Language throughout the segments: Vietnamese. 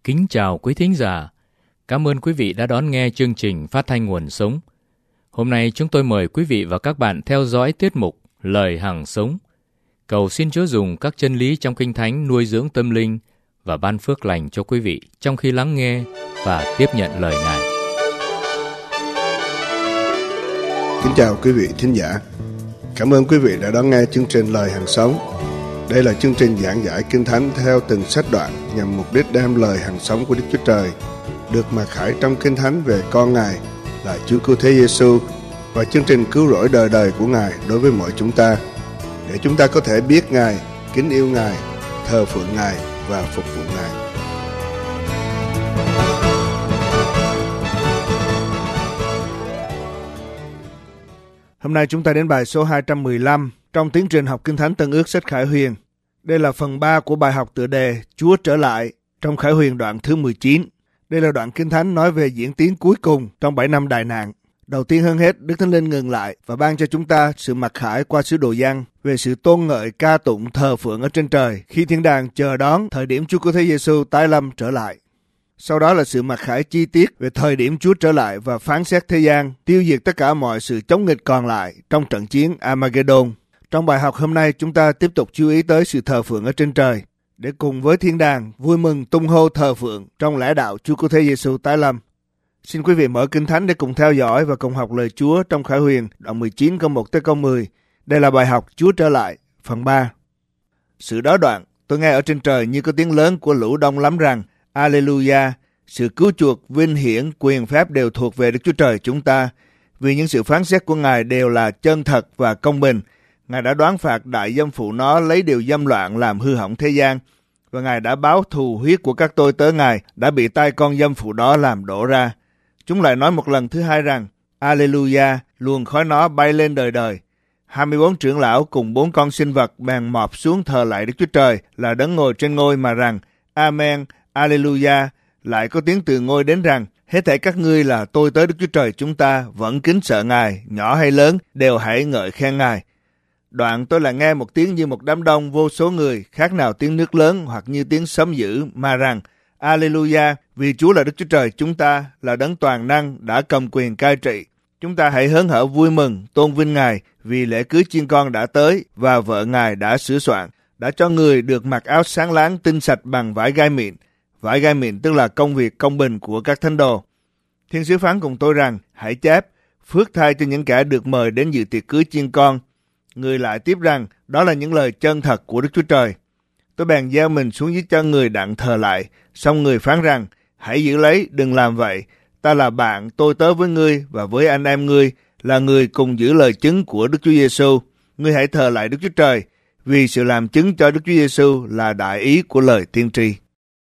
Kính chào quý thính giả. Cảm ơn quý vị đã đón nghe chương trình phát thanh Nguồn Sống. Hôm nay chúng tôi mời quý vị và các bạn theo dõi tiết mục Lời Hằng Sống. Cầu xin Chúa dùng các chân lý trong Kinh Thánh nuôi dưỡng tâm linh và ban phước lành cho quý vị trong khi lắng nghe và tiếp nhận lời Ngài. Kính chào quý vị thính giả. Cảm ơn quý vị đã đón nghe chương trình Lời Hằng Sống. Đây là chương trình giảng giải Kinh Thánh theo từng sách đoạn nhằm mục đích đem lời hằng sống của Đức Chúa Trời được mặc khải trong Kinh Thánh về con Ngài là Chúa Cứu Thế Giêsu và chương trình cứu rỗi đời đời của Ngài đối với mọi chúng ta, để chúng ta có thể biết Ngài, kính yêu Ngài, thờ phượng Ngài và phục vụ Ngài. Hôm nay chúng ta đến bài số 215 trong tiến trình học Kinh Thánh Tân Ước sách Khải Huyền. Đây là phần 3 của bài học tựa đề Chúa trở lại trong Khải Huyền đoạn thứ 19. Đây là đoạn Kinh Thánh nói về diễn tiến cuối cùng trong 7 năm đại nạn. Đầu tiên hơn hết, Đức Thánh Linh ngừng lại và ban cho chúng ta sự mặc khải qua sứ đồ Giăng về sự tôn ngợi, ca tụng, thờ phượng ở trên trời khi thiên đàng chờ đón thời điểm Chúa Cứu Thế Giêsu tái lâm trở lại. Sau đó là sự mặc khải chi tiết về thời điểm Chúa trở lại và phán xét thế gian, tiêu diệt tất cả mọi sự chống nghịch còn lại trong trận chiến Armageddon. Trong bài học hôm nay, chúng ta tiếp tục chú ý tới sự thờ phượng ở trên trời, để cùng với thiên đàng vui mừng tung hô thờ phượng trong lẽ đạo Chúa Cứu Thế Giêsu tái lâm. Xin quý vị mở Kinh Thánh để cùng theo dõi và cùng học lời Chúa trong Khải Huyền đoạn 19 câu 1 tới câu 10. Đây là bài học Chúa trở lại, phần 3. Sự đó đoạn, tôi nghe ở trên trời như có tiếng lớn của lũ đông lắm rằng: Alleluia, sự cứu chuộc, vinh hiển, quyền phép đều thuộc về Đức Chúa Trời chúng ta, vì những sự phán xét của Ngài đều là chân thật và công bình. Ngài đã đoán phạt đại dâm phụ nó lấy điều dâm loạn làm hư hỏng thế gian, và Ngài đã báo thù huyết của các tôi tớ Ngài đã bị tay con dâm phụ đó làm đổ ra. Chúng lại nói một lần thứ hai rằng: Alleluia, luồng khói nó bay lên đời đời. 24 trưởng lão cùng 4 con sinh vật bèn mọp xuống thờ lại Đức Chúa Trời là đấng ngồi trên ngôi mà rằng: Amen, Alleluia. Lại có tiếng từ ngôi đến rằng: hết thảy các ngươi là tôi tớ Đức Chúa Trời chúng ta, vẫn kính sợ Ngài, nhỏ hay lớn, đều hãy ngợi khen Ngài. Đoạn tôi lại nghe một tiếng như một đám đông vô số người, khác nào tiếng nước lớn hoặc như tiếng sấm dữ, mà rằng: Alleluia, vì Chúa là Đức Chúa Trời chúng ta, là đấng toàn năng, đã cầm quyền cai trị. Chúng ta hãy hớn hở vui mừng, tôn vinh Ngài, vì lễ cưới chiên con đã tới, và vợ Ngài đã sửa soạn, đã cho người được mặc áo sáng láng tinh sạch bằng vải gai mịn. Vải gai mịn tức là công việc công bình của các thánh đồ. Thiên sứ phán cùng tôi rằng: hãy chép, phước thay cho những kẻ được mời đến dự tiệc cưới chiên con. Người lại tiếp rằng: đó là những lời chân thật của Đức Chúa Trời. Tôi bèn gieo mình xuống dưới chân người đặng thờ lại. Xong người phán rằng: hãy giữ lấy, đừng làm vậy. Ta là bạn, tôi tớ với ngươi và với anh em ngươi, là người cùng giữ lời chứng của Đức Chúa Giêsu. Ngươi hãy thờ lại Đức Chúa Trời, vì sự làm chứng cho Đức Chúa Giêsu là đại ý của lời tiên tri.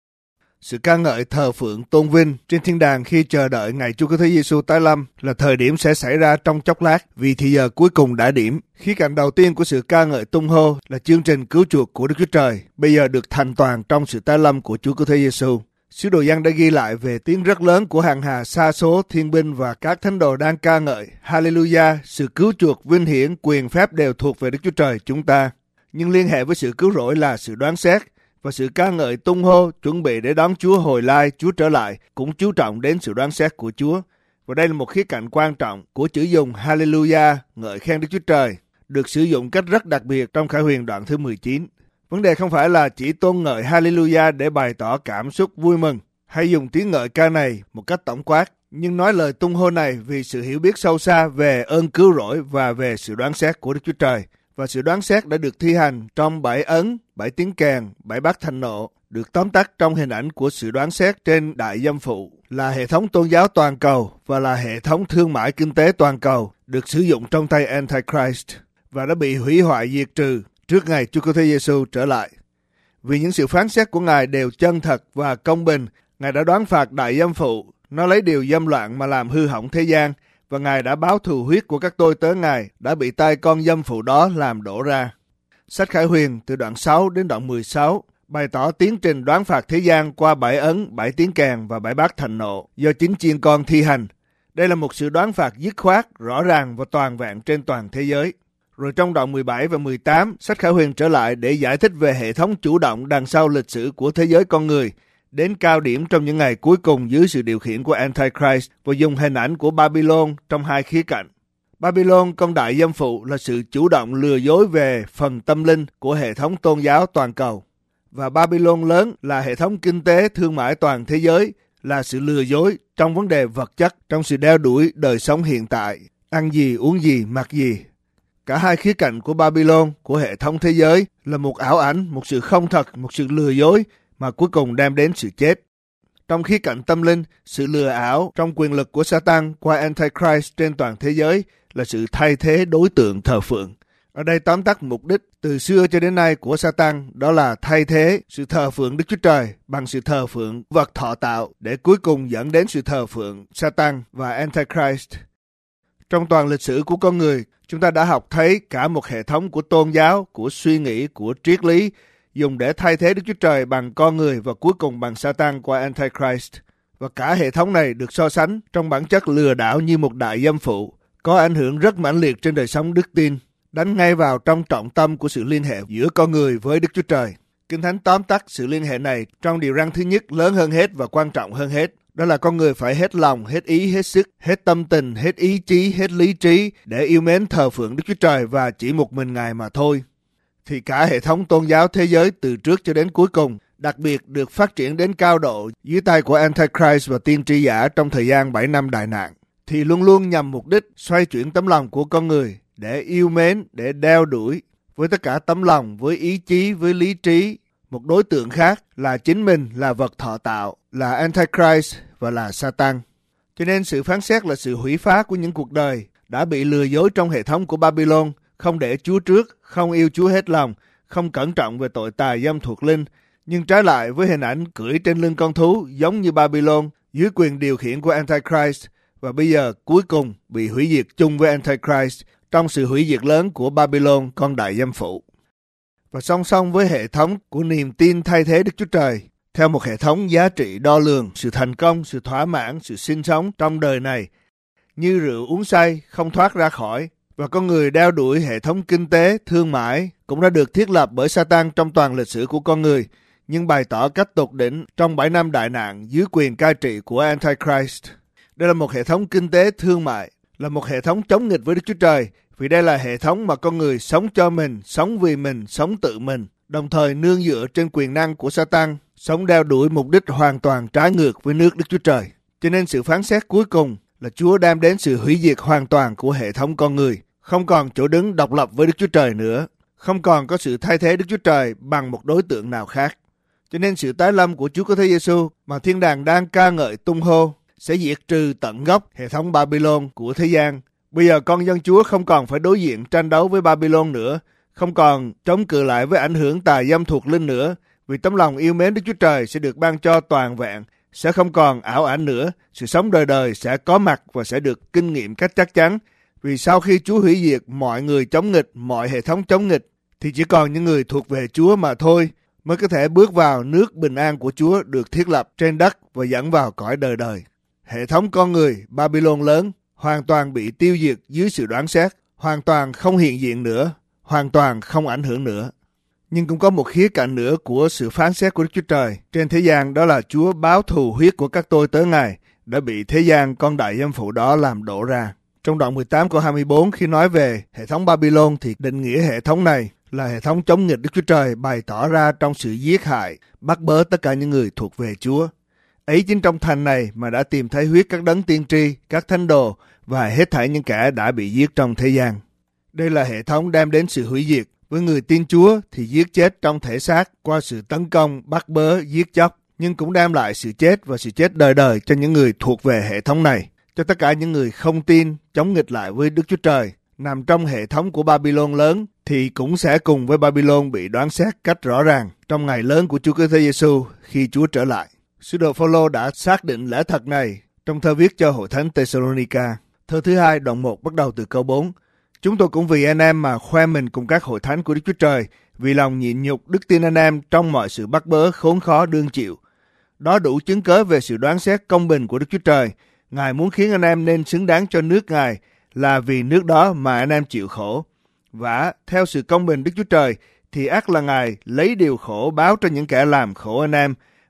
Sự ca ngợi, thờ phượng, tôn vinh trên thiên đàng khi chờ đợi ngày Chúa Cứu Thế Giêsu tái lâm là thời điểm sẽ xảy ra trong chốc lát, vì thì giờ cuối cùng đã điểm. Khía cạnh đầu tiên của sự ca ngợi tung hô là chương trình cứu chuộc của Đức Chúa Trời, bây giờ được thành toàn trong sự tái lâm của Chúa Cứu Thế Giêsu. Sứ đồ Giăng đã ghi lại về tiếng rất lớn của hàng hà sa số thiên binh và các thánh đồ đang ca ngợi: Hallelujah, sự cứu chuộc, vinh hiển, quyền phép đều thuộc về Đức Chúa Trời chúng ta. Nhưng liên hệ với sự cứu rỗi là sự đoán xét, và sự ca ngợi tung hô chuẩn bị để đón Chúa hồi lai, Chúa trở lại cũng chú trọng đến sự đoán xét của Chúa. Và đây là một khía cạnh quan trọng của chữ dùng Hallelujah, ngợi khen Đức Chúa Trời, được sử dụng cách rất đặc biệt trong Khải Huyền đoạn thứ 19. Vấn đề không phải là chỉ tôn ngợi Hallelujah để bày tỏ cảm xúc vui mừng, hay dùng tiếng ngợi ca này một cách tổng quát, nhưng nói lời tung hô này vì sự hiểu biết sâu xa về ơn cứu rỗi và về sự đoán xét của Đức Chúa Trời. Và sự đoán xét đã được thi hành trong 7 ấn, 7 tiếng kèn, 7 bát thành nộ, được tóm tắt trong hình ảnh của sự đoán xét trên đại dâm phụ, là hệ thống tôn giáo toàn cầu và là hệ thống thương mại kinh tế toàn cầu, được sử dụng trong tay Antichrist và đã bị hủy hoại diệt trừ trước ngày Chúa Cứu Thế Giêsu trở lại. Vì những sự phán xét của Ngài đều chân thật và công bình, Ngài đã đoán phạt đại dâm phụ, nó lấy điều dâm loạn mà làm hư hỏng thế gian, và Ngài đã báo thù huyết của các tôi tớ Ngài đã bị tay con dâm phụ đó làm đổ ra. Sách Khải Huyền từ đoạn 6 đến đoạn 16 bày tỏ tiến trình đoán phạt thế gian qua 7 ấn, 7 tiếng kèn và 7 bát thành nộ do chính chiên con thi hành. Đây là một sự đoán phạt dứt khoát, rõ ràng và toàn vẹn trên toàn thế giới. Rồi trong đoạn 17 và 18, sách Khải Huyền trở lại để giải thích về hệ thống chủ động đằng sau lịch sử của thế giới con người, đến cao điểm trong những ngày cuối cùng dưới sự điều khiển của Antichrist và dùng hình ảnh của Babylon trong hai khía cạnh. Babylon, con đại dâm phụ, là sự chủ động lừa dối về phần tâm linh của hệ thống tôn giáo toàn cầu. Và Babylon lớn là hệ thống kinh tế thương mại toàn thế giới, là sự lừa dối trong vấn đề vật chất, trong sự đeo đuổi đời sống hiện tại, ăn gì, uống gì, mặc gì. Cả hai khía cạnh của Babylon, của hệ thống thế giới, là một ảo ảnh, một sự không thật, một sự lừa dối mà cuối cùng đem đến sự chết. Trong khía cạnh tâm linh, sự lừa ảo trong quyền lực của Satan qua Antichrist trên toàn thế giới là sự thay thế đối tượng thờ phượng. Ở đây tóm tắt mục đích từ xưa cho đến nay của Satan, đó là thay thế sự thờ phượng Đức Chúa Trời bằng sự thờ phượng vật thọ tạo, để cuối cùng dẫn đến sự thờ phượng Satan và Antichrist. Trong toàn lịch sử của con người, chúng ta đã học thấy cả một hệ thống của tôn giáo, của suy nghĩ, của triết lý dùng để thay thế Đức Chúa Trời bằng con người và cuối cùng bằng Satan qua Antichrist. Và cả hệ thống này được so sánh trong bản chất lừa đảo như một đại dâm phụ, có ảnh hưởng rất mãnh liệt trên đời sống đức tin, đánh ngay vào trong trọng tâm của sự liên hệ giữa con người với Đức Chúa Trời. Kinh Thánh tóm tắt sự liên hệ này trong điều răn thứ nhất lớn hơn hết và quan trọng hơn hết. Đó là con người phải hết lòng, hết ý, hết sức, hết tâm tình, hết ý chí, hết lý trí để yêu mến thờ phượng Đức Chúa Trời và chỉ một mình Ngài mà thôi. Thì cả hệ thống tôn giáo thế giới từ trước cho đến cuối cùng, đặc biệt được phát triển đến cao độ dưới tay của Antichrist và tiên tri giả trong thời gian 7 năm đại nạn, thì luôn luôn nhằm mục đích xoay chuyển tấm lòng của con người để yêu mến, để đeo đuổi với tất cả tấm lòng, với ý chí, với lý trí, một đối tượng khác là chính mình, là vật thọ tạo, là Antichrist và là Satan. Cho nên sự phán xét là sự hủy phá của những cuộc đời đã bị lừa dối trong hệ thống của Babylon, không để Chúa trước, không yêu Chúa hết lòng, không cẩn trọng về tội tà dâm thuộc linh, nhưng trái lại với hình ảnh cưỡi trên lưng con thú giống như Babylon dưới quyền điều khiển của Antichrist, và bây giờ cuối cùng bị hủy diệt chung với Antichrist trong sự hủy diệt lớn của Babylon, con đại dâm phụ. Và song song với hệ thống của niềm tin thay thế Đức Chúa Trời, theo một hệ thống giá trị đo lường sự thành công, sự thỏa mãn, sự sinh sống trong đời này, như rượu uống say không thoát ra khỏi, và con người đeo đuổi hệ thống kinh tế, thương mại cũng đã được thiết lập bởi Satan trong toàn lịch sử của con người, nhưng bày tỏ cách tột đỉnh trong 7 năm đại nạn dưới quyền cai trị của Antichrist. Đây là một hệ thống kinh tế thương mại, là một hệ thống chống nghịch với Đức Chúa Trời, vì đây là hệ thống mà con người sống cho mình, sống vì mình, sống tự mình, đồng thời nương dựa trên quyền năng của Satan, sống đeo đuổi mục đích hoàn toàn trái ngược với nước Đức Chúa Trời. Cho nên sự phán xét cuối cùng là Chúa đem đến sự hủy diệt hoàn toàn của hệ thống con người, không còn chỗ đứng độc lập với Đức Chúa Trời nữa, không còn có sự thay thế Đức Chúa Trời bằng một đối tượng nào khác. Cho nên sự tái lâm của Chúa Cứu Thế Giêsu mà thiên đàng đang ca ngợi tung hô sẽ diệt trừ tận gốc hệ thống Babylon của thế gian. Bây giờ con dân Chúa không còn phải đối diện tranh đấu với Babylon nữa, không còn chống cự lại với ảnh hưởng tà dâm thuộc linh nữa, vì tấm lòng yêu mến Đức Chúa Trời sẽ được ban cho toàn vẹn, sẽ không còn ảo ảnh nữa, sự sống đời đời sẽ có mặt và sẽ được kinh nghiệm cách chắc chắn. Vì sau khi Chúa hủy diệt mọi người chống nghịch, mọi hệ thống chống nghịch, thì chỉ còn những người thuộc về Chúa mà thôi mới có thể bước vào nước bình an của Chúa được thiết lập trên đất và dẫn vào cõi đời đời. Hệ thống con người Babylon lớn hoàn toàn bị tiêu diệt dưới sự đoán xét, hoàn toàn không hiện diện nữa, hoàn toàn không ảnh hưởng nữa. Nhưng cũng có một khía cạnh nữa của sự phán xét của Đức Chúa Trời trên thế gian, đó là Chúa báo thù huyết của các tôi tớ Ngài đã bị thế gian con đại dâm phụ đó làm đổ ra. Trong đoạn 18 câu 24 khi nói về hệ thống Babylon thì định nghĩa hệ thống này là hệ thống chống nghịch Đức Chúa Trời bày tỏ ra trong sự giết hại, bắt bớ tất cả những người thuộc về Chúa. Ấy chính trong thành này mà đã tìm thấy huyết các đấng tiên tri, các thánh đồ và hết thảy những kẻ đã bị giết trong thế gian. Đây là hệ thống đem đến sự hủy diệt. Với người tin Chúa thì giết chết trong thể xác qua sự tấn công, bắt bớ, giết chóc, nhưng cũng đem lại sự chết và sự chết đời đời cho những người thuộc về hệ thống này. Cho tất cả những người không tin, chống nghịch lại với Đức Chúa Trời, nằm trong hệ thống của Babylon lớn, thì cũng sẽ cùng với Babylon bị đoán xét cách rõ ràng trong ngày lớn của Chúa Cứu Thế Giêsu khi Chúa trở lại. Sứ đồ Phao-lô đã xác định lẽ thật này trong thơ viết cho hội thánh Thessalonica. Thơ thứ 2 đoạn 1 bắt đầu từ câu 4. Chúng tôi cũng vì anh em mà khoe mình cùng các hội thánh của Đức Chúa Trời, vì lòng nhịn nhục đức tin anh em trong mọi sự bắt bớ khốn khó đương chịu. Đó đủ chứng cớ về sự đoán xét công bình của Đức Chúa Trời. Ngài muốn khiến anh em nên xứng đáng cho nước Ngài, là vì nước đó mà anh em chịu khổ. Và theo sự công bình Đức Chúa Trời thì ắt là Ngài lấy điều khổ báo cho những kẻ làm khổ anh em,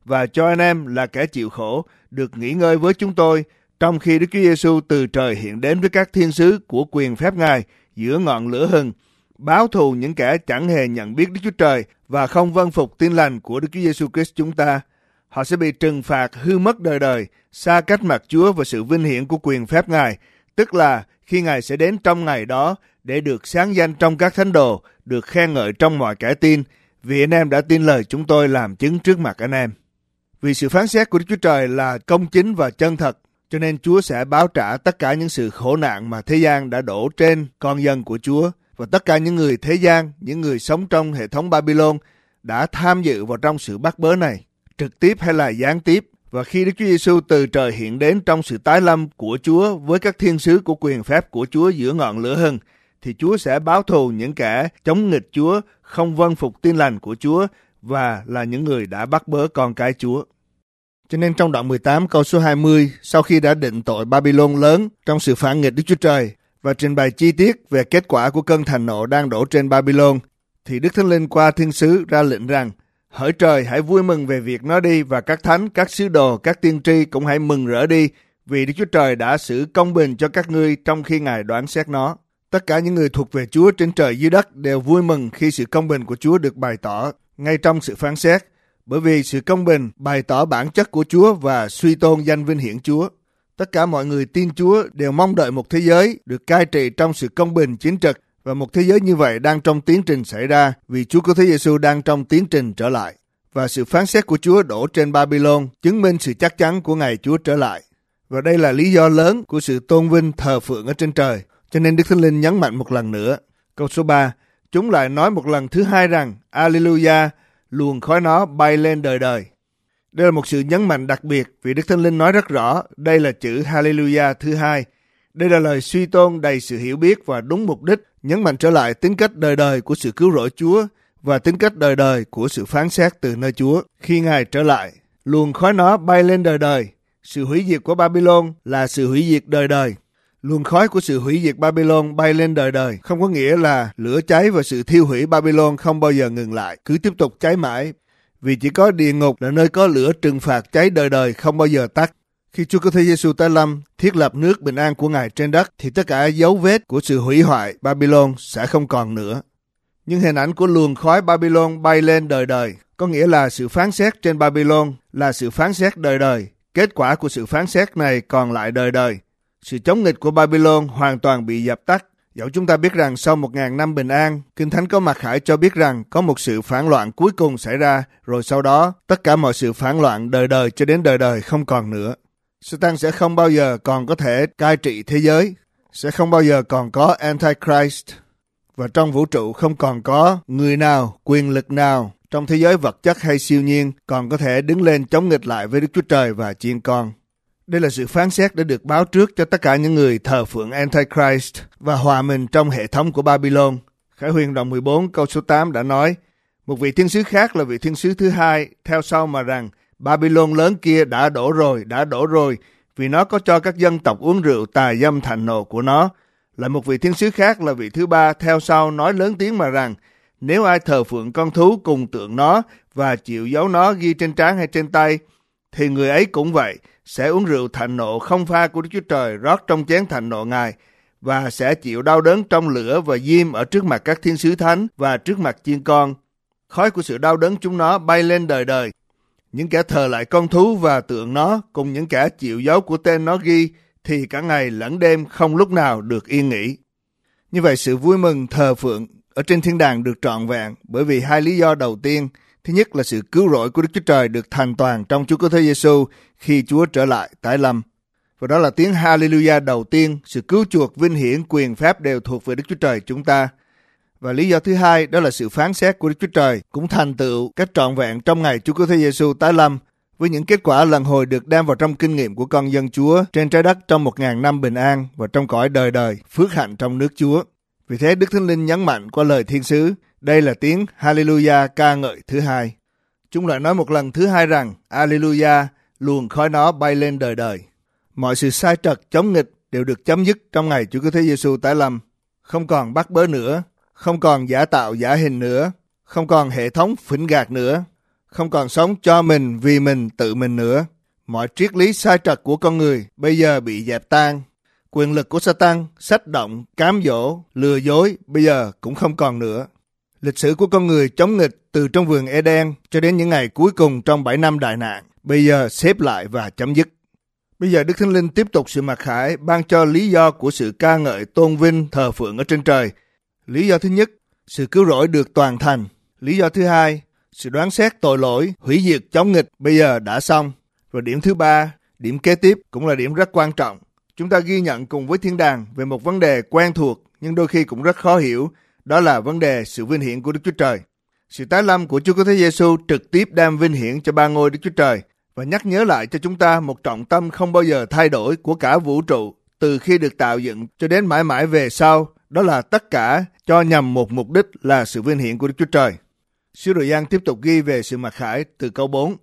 và cho anh em là kẻ chịu khổ được nghỉ ngơi với chúng tôi, trong khi Đức Chúa Giêsu từ trời hiện đến với các thiên sứ của quyền phép Ngài giữa ngọn lửa hừng, báo thù những kẻ chẳng hề nhận biết Đức Chúa Trời và không vâng phục tin lành của Đức Chúa Giêsu Christ chúng ta. Họ sẽ bị trừng phạt hư mất đời đời, xa cách mặt Chúa và sự vinh hiển của quyền phép Ngài, tức là khi Ngài sẽ đến trong ngày đó để được sáng danh trong các thánh đồ, được khen ngợi trong mọi kẻ tin, vì anh em đã tin lời chúng tôi làm chứng trước mặt anh em. Vì sự phán xét của Đức Chúa Trời là công chính và chân thật, cho nên Chúa sẽ báo trả tất cả những sự khổ nạn mà thế gian đã đổ trên con dân của Chúa, và tất cả những người thế gian, những người sống trong hệ thống Babylon đã tham dự vào trong sự bắt bớ này, trực tiếp hay là gián tiếp. Và khi Đức Chúa Giêsu từ trời hiện đến trong sự tái lâm của Chúa với các thiên sứ của quyền phép của Chúa giữa ngọn lửa hừng, thì Chúa sẽ báo thù những kẻ chống nghịch Chúa, không vâng phục tin lành của Chúa và là những người đã bắt bớ con cái Chúa. Cho nên trong đoạn 18 câu số 20, sau khi đã định tội Babylon lớn trong sự phản nghịch Đức Chúa Trời và trình bày chi tiết về kết quả của cơn thành nộ đang đổ trên Babylon, thì Đức Thánh Linh qua thiên sứ ra lệnh rằng: hỡi trời, hãy vui mừng về việc nó đi, và các thánh, các sứ đồ, các tiên tri cũng hãy mừng rỡ đi, vì Đức Chúa Trời đã xử công bình cho các ngươi trong khi Ngài đoán xét nó. Tất cả những người thuộc về Chúa trên trời dưới đất đều vui mừng khi sự công bình của Chúa được bày tỏ ngay trong sự phán xét, bởi vì sự công bình bày tỏ bản chất của Chúa và suy tôn danh vinh hiển Chúa. Tất cả mọi người tin Chúa đều mong đợi một thế giới được cai trị trong sự công bình chính trực, và một thế giới như vậy đang trong tiến trình xảy ra vì Chúa Cứu Thế Giêsu đang trong tiến trình trở lại. Và sự phán xét của Chúa đổ trên Babylon chứng minh sự chắc chắn của ngày Chúa trở lại. Và đây là lý do lớn của sự tôn vinh thờ phượng ở trên trời. Cho nên Đức Thánh Linh nhấn mạnh một lần nữa. Câu số 3, chúng lại nói một lần thứ hai rằng: Alleluia, luồng khói nó bay lên đời đời. Đây là một sự nhấn mạnh đặc biệt vì Đức Thánh Linh nói rất rõ đây là chữ Hallelujah thứ hai. Đây là lời suy tôn đầy sự hiểu biết và đúng mục đích, nhấn mạnh trở lại tính cách đời đời của sự cứu rỗi Chúa và tính cách đời đời của sự phán xét từ nơi Chúa khi Ngài trở lại. Luồng khói nó bay lên đời đời. Sự hủy diệt của Babylon là sự hủy diệt đời đời. Luồng khói của sự hủy diệt Babylon bay lên đời đời không có nghĩa là lửa cháy và sự thiêu hủy Babylon không bao giờ ngừng lại, cứ tiếp tục cháy mãi. Vì chỉ có địa ngục là nơi có lửa trừng phạt cháy đời đời không bao giờ tắt. Khi Chúa Cứu Thế Giêsu tái lâm, thiết lập nước bình an của Ngài trên đất, thì tất cả dấu vết của sự hủy hoại Babylon sẽ không còn nữa. Nhưng hình ảnh của luồng khói Babylon bay lên đời đời, có nghĩa là sự phán xét trên Babylon là sự phán xét đời đời. Kết quả của sự phán xét này còn lại đời đời. Sự chống nghịch của Babylon hoàn toàn bị dập tắt. Dẫu chúng ta biết rằng sau 1.000 năm bình an, Kinh Thánh có mặc khải cho biết rằng có một sự phản loạn cuối cùng xảy ra, rồi sau đó tất cả mọi sự phản loạn đời đời cho đến đời đời không còn nữa. Satan sẽ không bao giờ còn có thể cai trị thế giới, sẽ không bao giờ còn có Antichrist, và trong vũ trụ không còn có người nào, quyền lực nào trong thế giới vật chất hay siêu nhiên còn có thể đứng lên chống nghịch lại với Đức Chúa Trời và chiên con. Đây là sự phán xét đã được báo trước cho tất cả những người thờ phượng Antichrist và hòa mình trong hệ thống của Babylon. Khải Huyền đoạn 14 câu số 8 đã nói: một vị thiên sứ khác là vị thiên sứ thứ hai theo sau mà rằng: Babylon lớn kia đã đổ rồi, vì nó có cho các dân tộc uống rượu tà dâm thành nộ của nó. Lại một vị thiên sứ khác là vị thứ ba theo sau nói lớn tiếng mà rằng: nếu ai thờ phượng con thú cùng tượng nó và chịu dấu nó ghi trên trán hay trên tay, thì người ấy cũng vậy, sẽ uống rượu thạnh nộ không pha của Đức Chúa Trời rót trong chén thạnh nộ Ngài, và sẽ chịu đau đớn trong lửa và diêm ở trước mặt các thiên sứ thánh và trước mặt chiên con. Khói của sự đau đớn chúng nó bay lên đời đời. Những kẻ thờ lại con thú và tượng nó cùng những kẻ chịu dấu của tên nó ghi thì cả ngày lẫn đêm không lúc nào được yên nghỉ. Như vậy sự vui mừng thờ phượng ở trên thiên đàng được trọn vẹn bởi vì hai lý do đầu tiên. Thứ nhất là sự cứu rỗi của Đức Chúa Trời được thành toàn trong Chúa Cứu Thế Giêsu khi Chúa trở lại tái lâm. Và đó là tiếng Hallelujah đầu tiên, sự cứu chuộc, vinh hiển, quyền phép đều thuộc về Đức Chúa Trời chúng ta. Và lý do thứ hai đó là sự phán xét của Đức Chúa Trời cũng thành tựu cách trọn vẹn trong ngày Chúa Cứu Thế Giêsu tái lâm, với những kết quả lần hồi được đem vào trong kinh nghiệm của con dân Chúa trên trái đất trong 1.000 năm bình an và trong cõi đời đời phước hạnh trong nước Chúa. Vì thế Đức Thánh Linh nhấn mạnh qua lời thiên sứ, đây là tiếng Hallelujah ca ngợi thứ hai. Chúng lại nói một lần thứ hai rằng Alleluia, luồng khói nó bay lên đời đời. Mọi sự sai trật, chống nghịch đều được chấm dứt trong ngày Chúa Cứu Thế Giêsu tái lâm. Không còn bắt bớ nữa, không còn giả tạo giả hình nữa, không còn hệ thống phỉnh gạt nữa, không còn sống cho mình vì mình tự mình nữa. Mọi triết lý sai trật của con người bây giờ bị dẹp tan. Quyền lực của Satan, sách động, cám dỗ, lừa dối bây giờ cũng không còn nữa. Lịch sử của con người chống nghịch từ trong vườn Eden cho đến những ngày cuối cùng trong 7 năm đại nạn, bây giờ xếp lại và chấm dứt. Bây giờ Đức Thánh Linh tiếp tục sự mặc khải, ban cho lý do của sự ca ngợi, tôn vinh, thờ phượng ở trên trời. Lý do thứ nhất, sự cứu rỗi được toàn thành. Lý do thứ hai, sự đoán xét tội lỗi, hủy diệt chống nghịch bây giờ đã xong. Và điểm thứ ba, điểm kế tiếp cũng là điểm rất quan trọng. Chúng ta ghi nhận cùng với thiên đàng về một vấn đề quen thuộc nhưng đôi khi cũng rất khó hiểu, đó là vấn đề sự vinh hiển của Đức Chúa Trời. Sự tái lâm của Chúa Cứu Thế Giêsu trực tiếp đem vinh hiển cho ba ngôi Đức Chúa Trời và nhắc nhớ lại cho chúng ta một trọng tâm không bao giờ thay đổi của cả vũ trụ từ khi được tạo dựng cho đến mãi mãi về sau, đó là tất cả cho nhằm một mục đích là sự vinh hiển của Đức Chúa Trời. Sứ đồ Giăng tiếp tục ghi về sự mặc khải từ câu 4.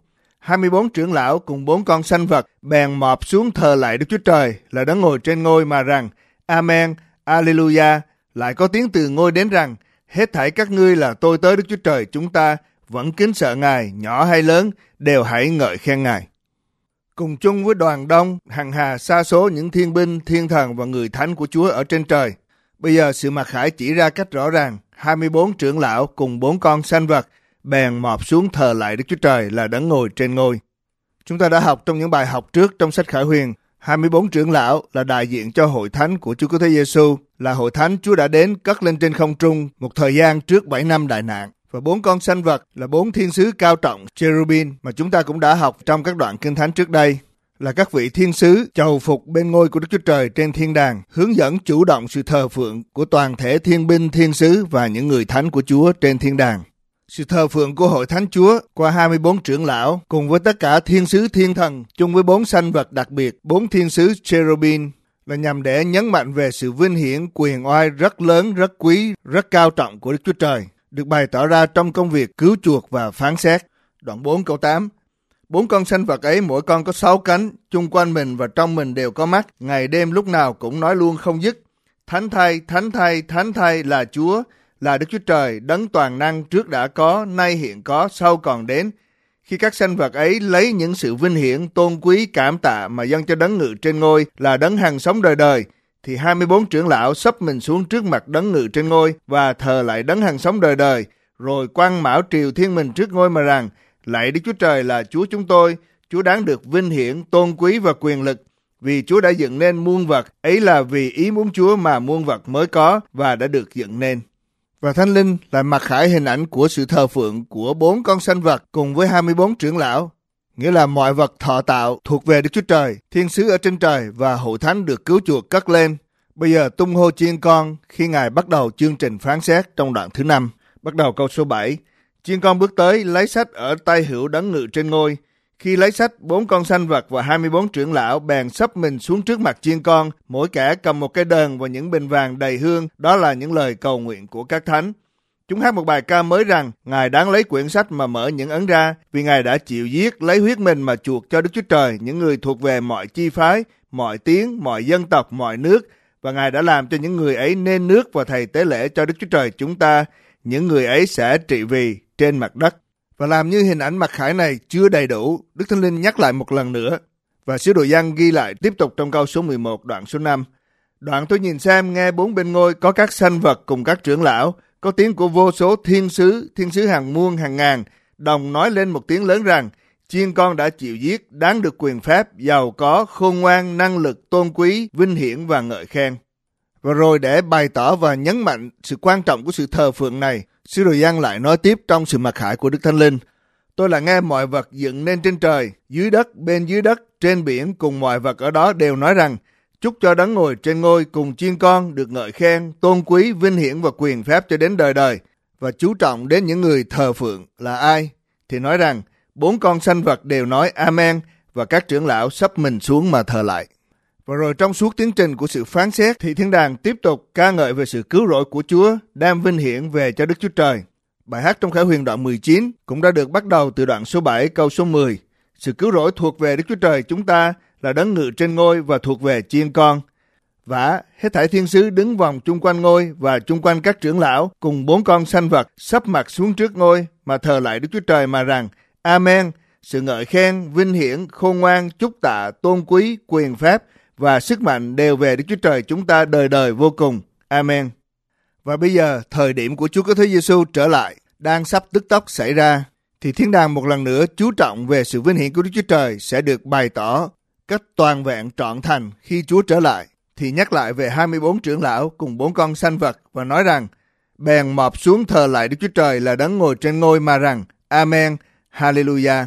24 trưởng lão cùng 4 con sanh vật bèn mọp xuống thờ lại Đức Chúa Trời là đấng ngồi trên ngôi mà rằng: Amen, Alleluia. Lại có tiếng từ ngôi đến rằng: hết thảy các ngươi là tôi tới Đức Chúa Trời chúng ta, vẫn kính sợ Ngài, nhỏ hay lớn, đều hãy ngợi khen Ngài. Cùng chung với đoàn đông, hằng hà sa số những thiên binh, thiên thần và người thánh của Chúa ở trên trời. Bây giờ sự mặc khải chỉ ra cách rõ ràng, 24 trưởng lão cùng 4 con sanh vật bèn mọp xuống thờ lại Đức Chúa Trời là đấng ngồi trên ngôi. Chúng ta đã học trong những bài học trước trong sách Khải Huyền, 24 trưởng lão là đại diện cho hội thánh của Chúa Cứu Thế Giêsu, là hội thánh Chúa đã đến cất lên trên không trung một thời gian trước 7 năm đại nạn. Và 4 con sanh vật là 4 thiên sứ cao trọng cherubim mà chúng ta cũng đã học trong các đoạn kinh thánh trước đây, là các vị thiên sứ chầu phục bên ngôi của Đức Chúa Trời trên thiên đàng, hướng dẫn chủ động sự thờ phượng của toàn thể thiên binh, thiên sứ và những người thánh của Chúa trên thiên đàng. Sự thờ phượng của hội thánh Chúa qua 24 trưởng lão cùng với tất cả thiên sứ thiên thần chung với 4 sanh vật đặc biệt, 4 thiên sứ cherubim là nhằm để nhấn mạnh về sự vinh hiển, quyền oai rất lớn, rất quý, rất cao trọng của Đức Chúa Trời, được bày tỏ ra trong công việc cứu chuộc và phán xét. Đoạn 4 câu 8. 4 con sanh vật ấy mỗi con có 6 cánh, chung quanh mình và trong mình đều có mắt, ngày đêm lúc nào cũng nói luôn không dứt: Thánh thay, thánh thay, thánh thay là Chúa, là Đức Chúa Trời, đấng toàn năng, trước đã có, nay hiện có, sau còn đến. Khi các sanh vật ấy lấy những sự vinh hiển, tôn quý, cảm tạ mà dâng cho đấng ngự trên ngôi là đấng hằng sống đời đời, thì 24 trưởng lão xấp mình xuống trước mặt đấng ngự trên ngôi và thờ lại đấng hằng sống đời đời, rồi quăng mão triều thiên mình trước ngôi mà rằng: Lạy Đức Chúa Trời là Chúa chúng tôi, Chúa đáng được vinh hiển, tôn quý và quyền lực, vì Chúa đã dựng nên muôn vật, ấy là vì ý muốn Chúa mà muôn vật mới có và đã được dựng nên. Và Thánh Linh lại mặc khải hình ảnh của sự thờ phượng của 4 con sanh vật cùng với 24 trưởng lão, nghĩa là mọi vật thọ tạo thuộc về Đức Chúa Trời, thiên sứ ở trên trời và hội thánh được cứu chuộc cất lên. Bây giờ tung hô chiên con khi Ngài bắt đầu chương trình phán xét trong đoạn thứ 5. Bắt đầu câu số 7. Chiên con bước tới lấy sách ở tay hữu đấng ngự trên ngôi. Khi lấy sách, 4 con sanh vật và 24 trưởng lão bèn xấp mình xuống trước mặt chiên con, mỗi kẻ cầm một cây đờn và những bình vàng đầy hương, đó là những lời cầu nguyện của các thánh. Chúng hát một bài ca mới rằng: Ngài đáng lấy quyển sách mà mở những ấn ra, vì Ngài đã chịu giết, lấy huyết mình mà chuộc cho Đức Chúa Trời những người thuộc về mọi chi phái, mọi tiếng, mọi dân tộc, mọi nước, và Ngài đã làm cho những người ấy nên nước và thầy tế lễ cho Đức Chúa Trời chúng ta. Những người ấy sẽ trị vì trên mặt đất. Và làm như hình ảnh mặc khải này chưa đầy đủ, Đức Thánh Linh nhắc lại một lần nữa. Và sứ đồ Giăng ghi lại tiếp tục trong câu số 11 đoạn số 5. Đoạn tôi nhìn xem, nghe 4 bên ngôi có các sanh vật cùng các trưởng lão, có tiếng của vô số thiên sứ hàng muôn hàng ngàn, đồng nói lên một tiếng lớn rằng: Chiên con đã chịu giết, đáng được quyền phép, giàu có, khôn ngoan, năng lực, tôn quý, vinh hiển và ngợi khen. Và rồi để bày tỏ và nhấn mạnh sự quan trọng của sự thờ phượng này, sứ đồ Giăng lại nói tiếp trong sự mặc khải của Đức Thánh Linh: Tôi là nghe mọi vật dựng nên trên trời, dưới đất, bên dưới đất, trên biển cùng mọi vật ở đó đều nói rằng: Chúc cho đấng ngồi trên ngôi cùng chiên con được ngợi khen, tôn quý, vinh hiển và quyền phép cho đến đời đời. Và chú trọng đến những người thờ phượng là ai? Thì nói rằng 4 con sanh vật đều nói Amen, và các trưởng lão xấp mình xuống mà thờ lại. Và rồi trong suốt tiến trình của sự phán xét thì thiên đàng tiếp tục ca ngợi về sự cứu rỗi của Chúa, đem vinh hiển về cho Đức Chúa Trời. Bài hát trong Khải Huyền đoạn 19 cũng đã được bắt đầu từ đoạn số 7 câu số 10. Sự cứu rỗi thuộc về Đức Chúa Trời chúng ta, là đấng ngự trên ngôi và thuộc về chiên con. Và hết thảy thiên sứ đứng vòng chung quanh ngôi và chung quanh các trưởng lão cùng 4 con sanh vật sắp mặt xuống trước ngôi mà thờ lại Đức Chúa Trời mà rằng: Amen. Sự ngợi khen, vinh hiển, khôn ngoan, chúc tạ, tôn quý, quyền phép và sức mạnh đều về Đức Chúa Trời chúng ta đời đời vô cùng. Amen. Và bây giờ, thời điểm của Chúa Cứu Thế Giêsu trở lại đang sắp tức tốc xảy ra, thì thiên đàng một lần nữa chú trọng về sự vinh hiển của Đức Chúa Trời sẽ được bày tỏ cách toàn vẹn trọn thành khi Chúa trở lại. Thì nhắc lại về 24 trưởng lão cùng 4 con sanh vật và nói rằng, bèn mọp xuống thờ lại Đức Chúa Trời là đấng ngồi trên ngôi mà rằng, Amen, Hallelujah.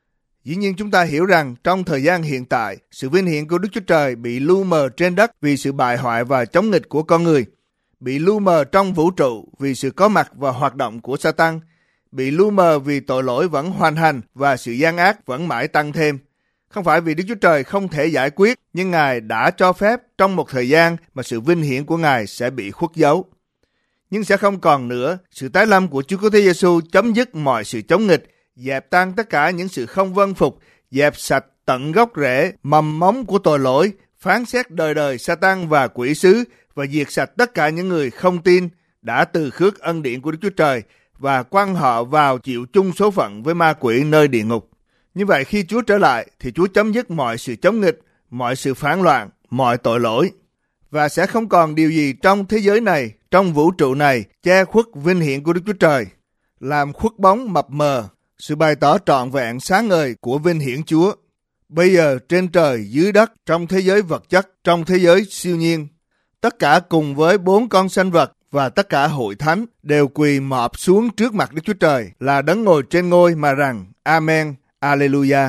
Dĩ nhiên chúng ta hiểu rằng trong thời gian hiện tại, sự vinh hiển của Đức Chúa Trời bị lu mờ trên đất vì sự bại hoại và chống nghịch của con người, bị lu mờ trong vũ trụ vì sự có mặt và hoạt động của Sa-tan, bị lu mờ vì tội lỗi vẫn hoành hành và sự gian ác vẫn mãi tăng thêm. Không phải vì Đức Chúa Trời không thể giải quyết, nhưng Ngài đã cho phép trong một thời gian mà sự vinh hiển của Ngài sẽ bị khuất giấu. Nhưng sẽ không còn nữa, sự tái lâm của Chúa Cứu Thế Giêsu chấm dứt mọi sự chống nghịch, dẹp tan tất cả những sự không vâng phục, dẹp sạch tận gốc rễ, mầm móng của tội lỗi, phán xét đời đời Sa-tan và quỷ sứ và diệt sạch tất cả những người không tin đã từ khước ân điển của Đức Chúa Trời và quăng họ vào chịu chung số phận với ma quỷ nơi địa ngục. Như vậy khi Chúa trở lại thì Chúa chấm dứt mọi sự chống nghịch, mọi sự phản loạn, mọi tội lỗi. Và sẽ không còn điều gì trong thế giới này, trong vũ trụ này che khuất vinh hiển của Đức Chúa Trời, làm khuất bóng mập mờ sự bày tỏ trọn vẹn sáng ngời của vinh hiển Chúa. Bây giờ trên trời, dưới đất, trong thế giới vật chất, trong thế giới siêu nhiên, tất cả cùng với 4 con sanh vật và tất cả hội thánh đều quỳ mọp xuống trước mặt Đức Chúa Trời là đấng ngồi trên ngôi mà rằng, Amen, Alleluia.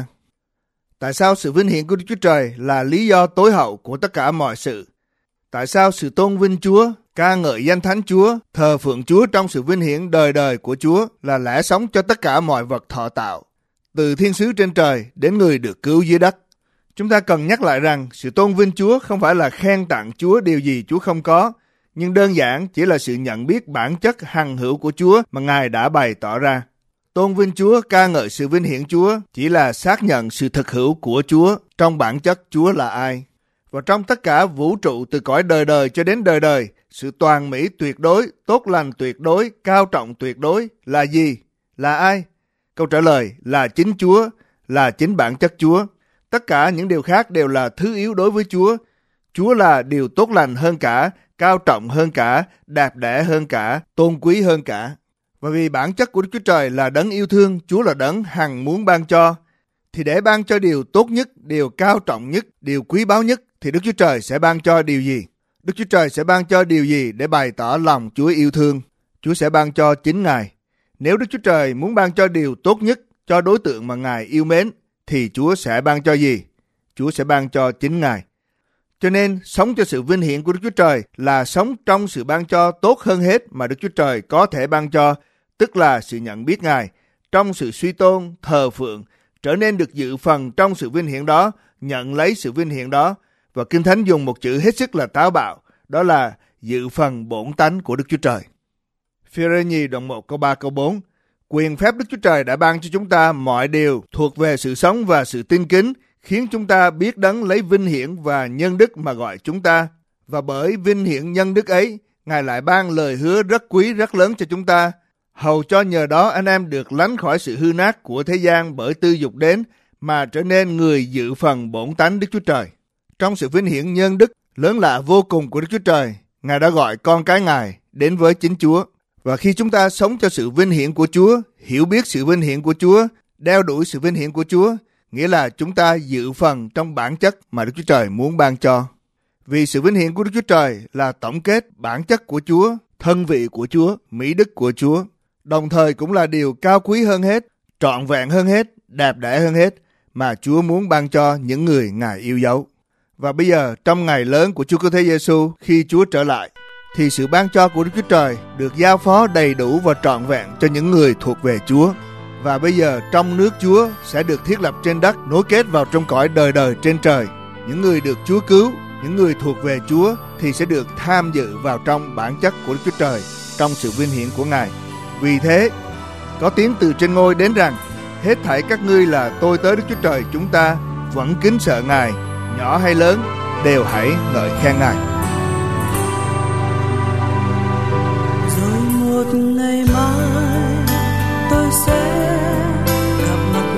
Tại sao sự vinh hiển của Đức Chúa Trời là lý do tối hậu của tất cả mọi sự? Tại sao sự tôn vinh Chúa, ca ngợi danh thánh Chúa, thờ phượng Chúa trong sự vinh hiển đời đời của Chúa là lẽ sống cho tất cả mọi vật thọ tạo, từ thiên sứ trên trời đến người được cứu dưới đất? Chúng ta cần nhắc lại rằng sự tôn vinh Chúa không phải là khen tặng Chúa điều gì Chúa không có, nhưng đơn giản chỉ là sự nhận biết bản chất hằng hữu của Chúa mà Ngài đã bày tỏ ra. Tôn vinh Chúa, ca ngợi sự vinh hiển Chúa chỉ là xác nhận sự thực hữu của Chúa trong bản chất Chúa là ai. Và trong tất cả vũ trụ từ cõi đời đời cho đến đời đời, sự toàn mỹ tuyệt đối, tốt lành tuyệt đối, cao trọng tuyệt đối là gì? Là ai? Câu trả lời là chính Chúa, là chính bản chất Chúa. Tất cả những điều khác đều là thứ yếu đối với Chúa. Chúa là điều tốt lành hơn cả, cao trọng hơn cả, đẹp đẽ hơn cả, tôn quý hơn cả. Và vì bản chất của Đức Chúa Trời là đấng yêu thương, Chúa là đấng hằng muốn ban cho, thì để ban cho điều tốt nhất, điều cao trọng nhất, điều quý báu nhất, thì Đức Chúa Trời sẽ ban cho điều gì? Đức Chúa Trời sẽ ban cho điều gì để bày tỏ lòng Chúa yêu thương? Chúa sẽ ban cho chính Ngài. Nếu Đức Chúa Trời muốn ban cho điều tốt nhất cho đối tượng mà Ngài yêu mến, thì Chúa sẽ ban cho gì? Chúa sẽ ban cho chính Ngài. Cho nên, sống cho sự vinh hiển của Đức Chúa Trời là sống trong sự ban cho tốt hơn hết mà Đức Chúa Trời có thể ban cho, tức là sự nhận biết Ngài, trong sự suy tôn, thờ phượng, trở nên được dự phần trong sự vinh hiển đó, nhận lấy sự vinh hiển đó. Và Kinh Thánh dùng một chữ hết sức là táo bạo, đó là dự phần bổn tánh của Đức Chúa Trời. Phi-rơ-nhi đoạn 1 câu 3 câu 4. Quyền phép Đức Chúa Trời đã ban cho chúng ta mọi điều thuộc về sự sống và sự tin kính, khiến chúng ta biết đấng lấy vinh hiển và nhân đức mà gọi chúng ta. Và bởi vinh hiển nhân đức ấy, Ngài lại ban lời hứa rất quý, rất lớn cho chúng ta, hầu cho nhờ đó anh em được lánh khỏi sự hư nát của thế gian bởi tư dục đến, mà trở nên người dự phần bổn tánh Đức Chúa Trời. Trong sự vinh hiển nhân đức lớn lạ vô cùng của Đức Chúa Trời, Ngài đã gọi con cái Ngài đến với chính Chúa. Và khi chúng ta sống cho sự vinh hiển của Chúa, hiểu biết sự vinh hiển của Chúa, đeo đuổi sự vinh hiển của Chúa, nghĩa là chúng ta dự phần trong bản chất mà Đức Chúa Trời muốn ban cho. Vì sự vinh hiển của Đức Chúa Trời là tổng kết bản chất của Chúa, thân vị của Chúa, mỹ đức của Chúa, đồng thời cũng là điều cao quý hơn hết, trọn vẹn hơn hết, đẹp đẽ hơn hết mà Chúa muốn ban cho những người Ngài yêu dấu. Và bây giờ trong ngày lớn của Chúa Cứu Thế Giêsu khi Chúa trở lại, thì sự ban cho của Đức Chúa Trời được giao phó đầy đủ và trọn vẹn cho những người thuộc về Chúa. Và bây giờ trong nước Chúa sẽ được thiết lập trên đất, nối kết vào trong cõi đời đời trên trời. Những người được Chúa cứu, những người thuộc về Chúa thì sẽ được tham dự vào trong bản chất của Đức Chúa Trời, trong sự vinh hiển của Ngài. Vì thế, có tiếng từ trên ngôi đến rằng, hết thảy các ngươi là tôi tớ Đức Chúa Trời chúng ta, vẫn kính sợ Ngài, nhỏ hay lớn, đều hãy ngợi khen Ngài. Rồi một ngày mai tôi sẽ gặp mặt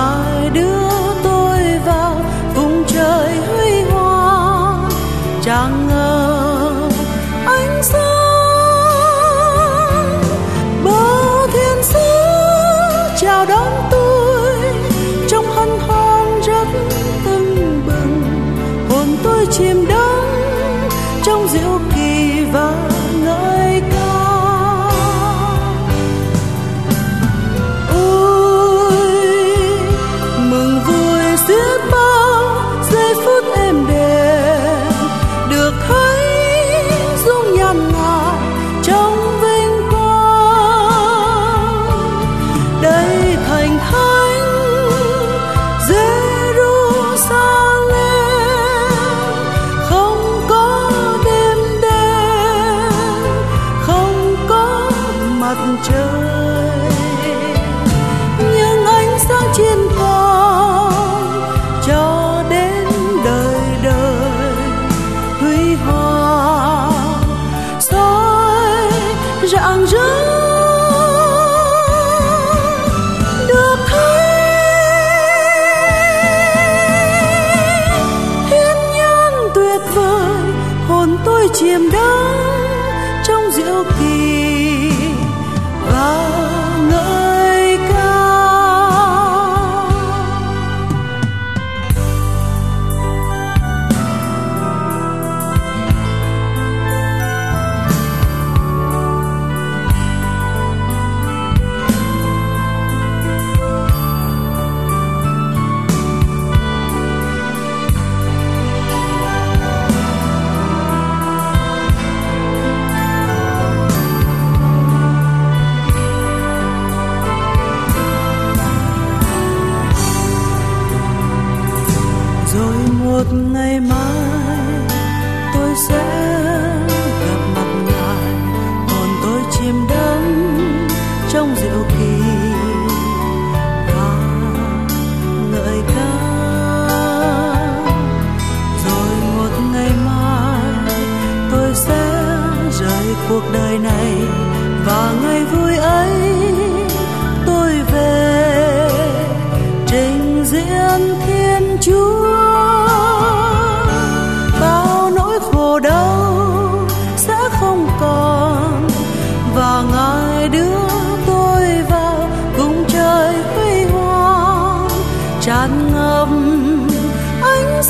Ngài đưa tôi vào vùng trời huy hoàng, tràn ngập ánh sáng. Bao thiên sứ chào đón tôi trong hân hoan rất tưng bừng, hồn tôi chìm đắm trong diệu kỳ và ngợi ca. Ôi mừng vui xiết bao giây phút êm đềm, được thấy dung nhan Ngài trong vinh quang. Đây thành thánh Jerusalem, không có đêm đen, không có mặt trời, nhưng ánh sáng trên con cho đến đời đời huy hoàng soi rạng rỡ. Được thấy thiên nhiên tuyệt vời, hồn tôi chìm đắm trong diệu kỳ và ngợi ca. Rồi một ngày mai tôi sẽ gặp mặt Ngài, hồn tôi chìm đắm trong diệu kỳ và ngợi ca. Rồi một ngày mai tôi sẽ rời cuộc đời này, và ngày vui ấy tôi về trình diễn Thiên Chúa. Bao nỗi khổ đau sẽ không còn, và Ngài đưa tôi vào vùng trời huy hoàng, tràn ngập ánh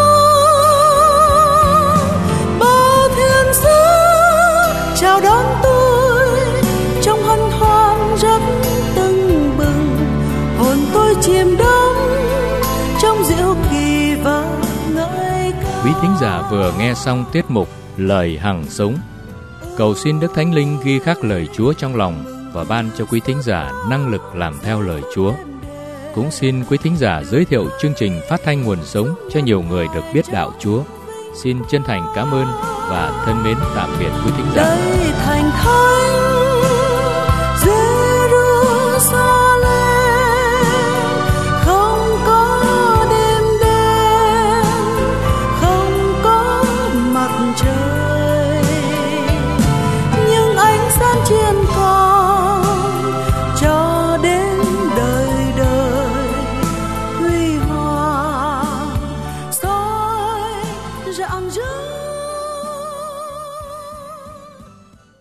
sáng. Bao thiên sứ chào đón tôi trong hân hoan rất tưng bừng, hồn tôi chìm đắm trong diệu kỳ và ngợi ca. Quý thính giả vừa nghe xong tiết mục Lời Hằng Sống. Cầu xin Đức Thánh Linh ghi khắc lời Chúa trong lòng và ban cho quý thính giả năng lực làm theo lời Chúa. Cũng xin quý thính giả giới thiệu chương trình phát thanh Nguồn Sống cho nhiều người được biết đạo Chúa. Xin chân thành cảm ơn và thân mến tạm biệt quý thính giả. Đây thành thánh Jerusalem, không có đêm đen, không có mặt trời,